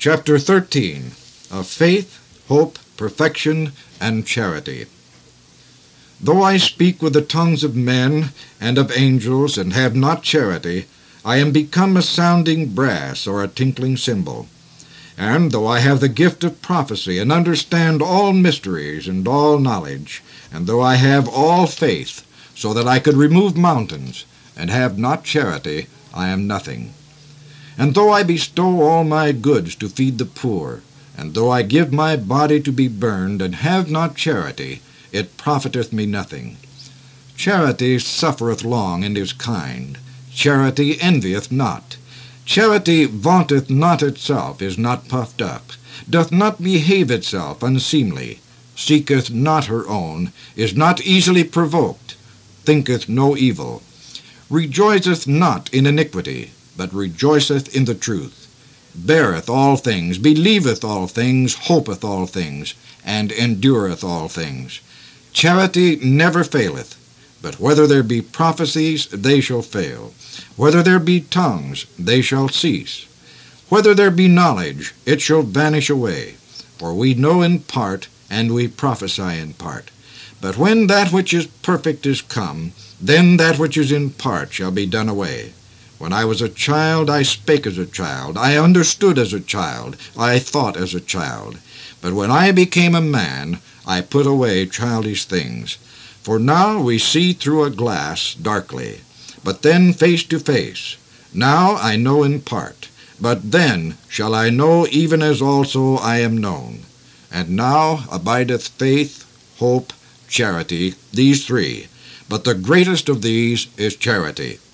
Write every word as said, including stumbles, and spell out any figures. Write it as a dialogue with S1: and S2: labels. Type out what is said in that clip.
S1: Chapter thirteen of Faith, Hope, Perfection, and Charity. Though I speak with the tongues of men and of angels, and have not charity, I am become a sounding brass or a tinkling cymbal. And though I have the gift of prophecy, and understand all mysteries and all knowledge, and though I have all faith, so that I could remove mountains, and have not charity, I am nothing. And though I bestow all my goods to feed the poor, and though I give my body to be burned, and have not charity, it profiteth me nothing. Charity suffereth long, and is kind. Charity envieth not. Charity vaunteth not itself, is not puffed up, doth not behave itself unseemly, seeketh not her own, is not easily provoked, thinketh no evil, rejoiceth not in iniquity, but rejoiceth in the truth, beareth all things, believeth all things, hopeth all things, and endureth all things. Charity never faileth, but whether there be prophecies, they shall fail. Whether there be tongues, they shall cease. Whether there be knowledge, it shall vanish away. For we know in part, and we prophesy in part. But when that which is perfect is come, then that which is in part shall be done away. When I was a child, I spake as a child, I understood as a child, I thought as a child. But when I became a man, I put away childish things. For now we see through a glass darkly, but then face to face. Now I know in part, but then shall I know even as also I am known. And now abideth faith, hope, charity, these three, but the greatest of these is charity.